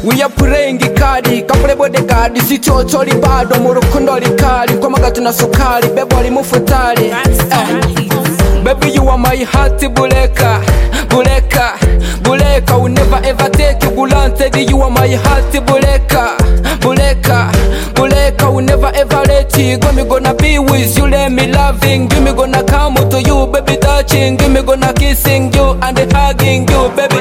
We are praying kadi kapule bodyguard sichocho libado mu rukundo likali kwa magatu na sukari bebo ali mufutali baby you are my heart buleka buleka buleka will never ever take you granted you are my heart buleka buleka buleka will never ever let you go me gonna be with you let me loving you me gonna come to you baby touching you me gonna kissing you and hugging you baby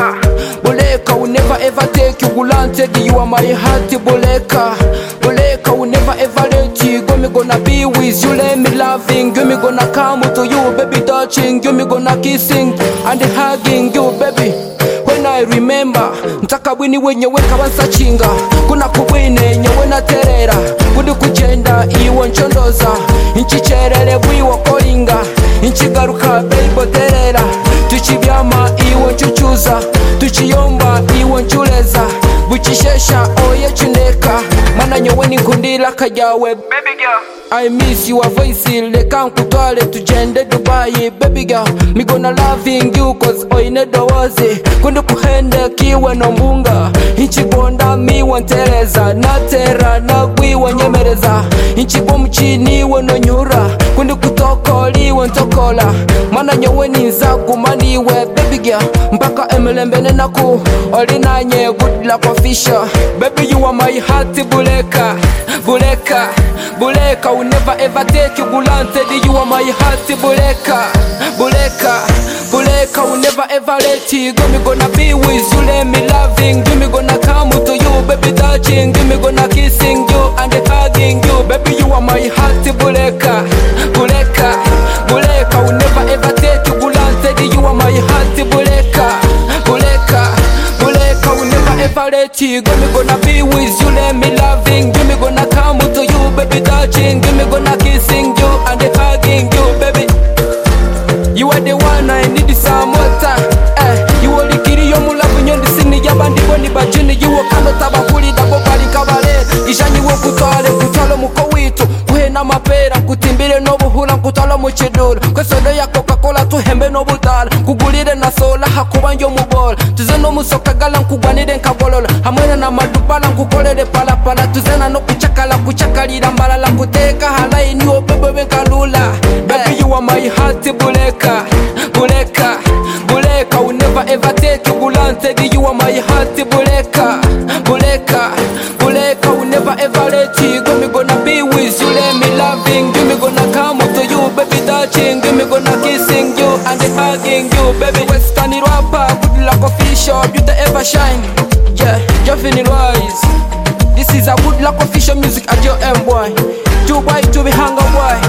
buleka will never ever take you granted you are my heart buleka buleka will never ever let you go me gonna be with you let me loving you me gonna come to you baby touching you me gonna kissing and hugging you baby when I remember mtaka bwini wenyewe kabansa chinga kuna kubwine nyewe naterera kudi kugenda iwo nchondoza inchicherere bwiwo kolinga inchigaruka baby terera tuchibyama iwo nchuchuza tuchiyomba iwo nchuleza buchishesha oye chindeka mana nyewe nikundila kajawe baby girl I miss your voice leka nkutwale tujende Dubai baby girl me gonna loving you cause oine dowozi kundi kuhende kiwe no mbunga inchibonda miwe ntereza natera nagwiwe nyemereza inchibo mchini we no nyura kundi kutokoliwe ntokola mana nyewe ninzagumaniwe baby girl mpaka emelembene naku olinanye good luck official baby you are my heart buleka buleka buleka will never ever take you granted you are my heart buleka buleka buleka will never ever let you go me gonna be with you let me loving you me gonna come to you baby touching you me gonna kissing you and hugging you baby you are my heart buleka buleka buleka will never ever take you granted you are my heart buleka buleka buleka will never ever let you go me gonna be with you let me loving you me gonna come to you baby touching you me gonna kissing you and hugging you baby you are the one I need some more time you only kiri yo mulavu nyondi sini yabandi boni bajini you kando tabakuli dabo bali kabale ijani wo kutwale kutwalo muko witu kuhena mapera kutimbire no buhula kutwalo mu kiduro kwesodo ya Coca-Cola tuhembe no budala kugulire na sola hakuba njo mubola tuzeno musokagala nkugwanire nkagolola hamwena na madubala nkukolere pala pala tuzena no kuchakalira mbalala kuteka halai ni obebe benkalula baby you are my heart buleka buleka buleka will never ever take you granted you are my heart buleka buleka buleka will never ever let you go me gonna be with you let me loving you me gonna come to you baby touching you me gonna kissing you and hugging you baby western rapper good luck official beauty ever shine yeah Jeffin Rise this is a good luck official music at your boy to buy to be hang boy